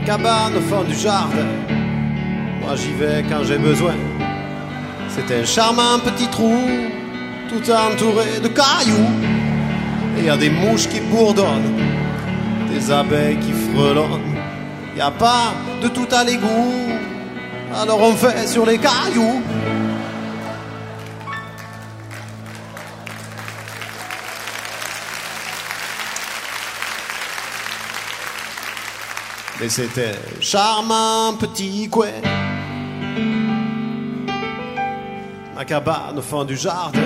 cabane au fond du jardin. Moi j'y vais quand j'ai besoin. C'est un charmant petit trou, tout entouré de cailloux. Et y a des mouches qui bourdonnent, des abeilles qui frelonnent. Y a pas de tout à l'égout, alors on fait sur les cailloux. Mais c'était un charmant petit coin, ma cabane au fond du jardin.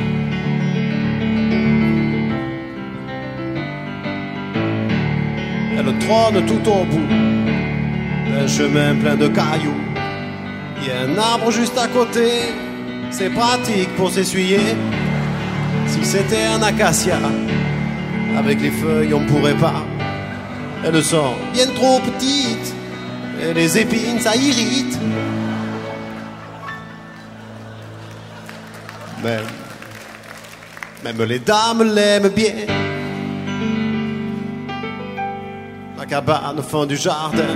Elle trône tout au bout d'un chemin plein de cailloux. Il y a un arbre juste à côté, c'est pratique pour s'essuyer. Si c'était un acacia, avec les feuilles on pourrait pas. Elles sont bien trop petites, et les épines ça irrite. Même les dames l'aiment bien. Ma cabane au fond du jardin.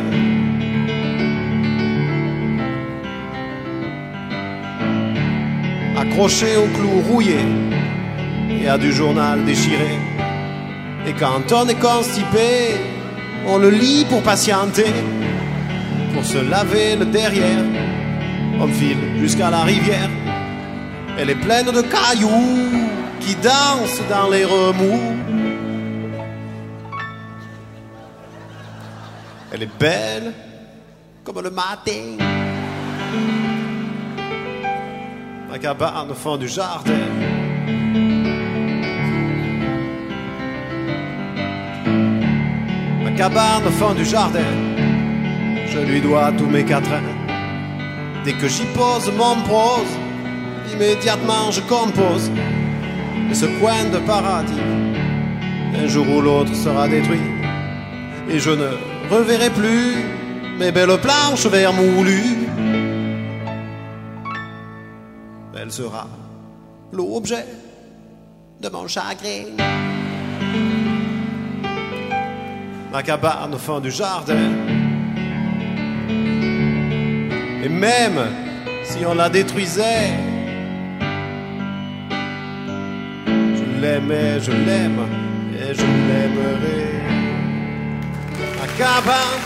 Accroché au clou rouillé et à du journal déchiré. Et quand on est constipé, on le lit pour patienter. Pour se laver le derrière, on file jusqu'à la rivière. Elle est pleine de cailloux qui dansent dans les remous. Elle est belle comme le matin. Ma cabane au fond du jardin. Ma cabane au fond du jardin. Je lui dois tous mes quatrains. Dès que j'y pose mon prose, immédiatement je compose. Et ce coin de paradis, un jour ou l'autre sera détruit. Et je ne reverrai plus mes belles planches vermoulues. Elle sera l'objet de mon chagrin. Ma cabane au fond du jardin. Et même si on la détruisait, je l'aimais, je l'aime et je l'aimerai. Ma cabane